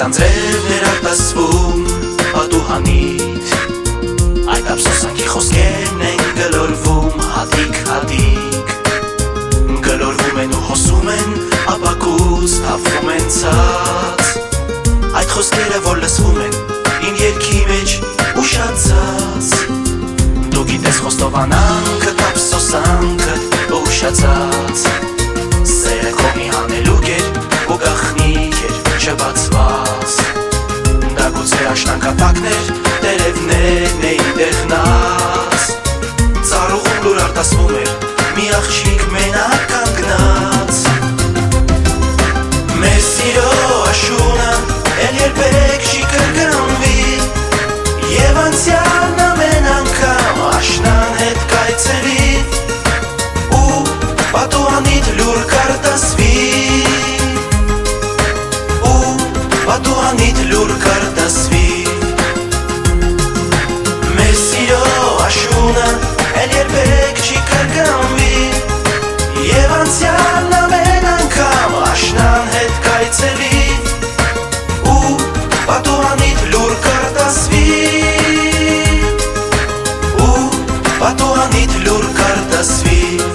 անձրևներ արտասվում պատուհանիտ, այդ ափսոսանքի խոսքերն են գլորվում հատիկ, գլորվում են ու հոսում են, ապակուս թափվում են ցած, այդ խոսքերը որ լսվում են իմ երգի մեջ ուշացած, դու գիտես խոստովանանքդ, ափսոսանքդ ուշացած, սերը քո մի հանելուկ էր ու գաղտնիք էր չբացված, դա գուցե աշնանկապակն էր, տերևներն էին դեղնած, ծառուղում լուր արտասվում էր մի աղջիկ մենակ կանգնած, մեր սիրո աշունը էլ երբեք չի կրկնվի, և անցյալն ամեն անգամ աշնան հետ կայցելի, ու պատուհանիդ լուր կարտասվի, ու պատուհանիդ լուր կարտասվի, մեր սիրո աշունը էլ երբեք չի կրկնվի, և անցյալն ամեն անգամ աշնան հետ կայցելի, ու պատուհանիդ լուր կարտասվի, ու պատուհանիդ լուր կարտասվի.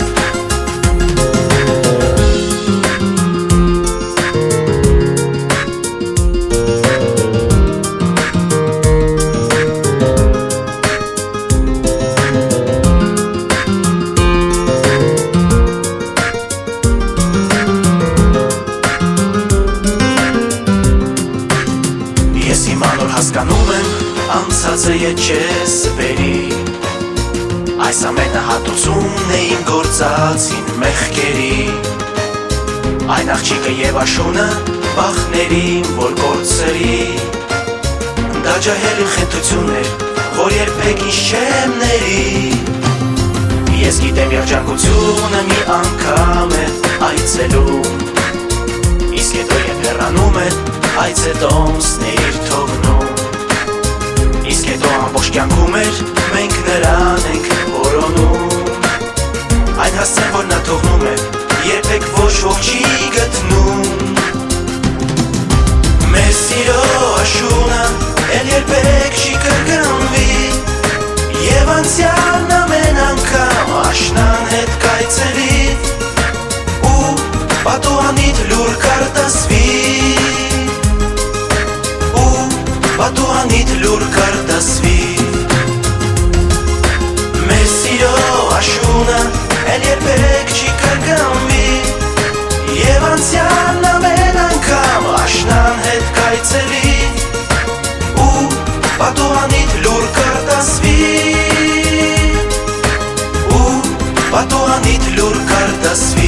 Ես հիմա նոր հասկանում եմ, անցածը ետ չես բերի, այս ամենը հատուցումն է իմ գործածին մեղքերի, այն աղջիկը և աշունը բախներին, որ կործրի, դա ջահել ու խենթություն էր, որ երբեք ինձ չեմ ների, ես գիտեմ երջանկությունը մի անգամ է այցելում, իսկ հետո ետ հեռանում է, այց է տոմսներ թողնում, իսկ հետո ամբողջ կյանքում էր, մենք նրան ենք որոնում, այն հասցեն, որ նա թողնում է, երբեք ոչ ոք չի գտնում, մեր սիրո աշունը էլ երբեք չի կրկնվի, և անցյալն ամեն անգամ աշնան հետ կայցելի, ու պատուհանիդ լուր կարտասվի, պատուհանիդ լուր կարտասվի, մեր սիրո աշունը էլ երբեք չի կրկնվի, և անցյալն ամեն անգամ աշնան հետ կայցելի, ու պատուհանիդ լուր կարտասվի, ու պատուհանիդ լուր կարտասվի.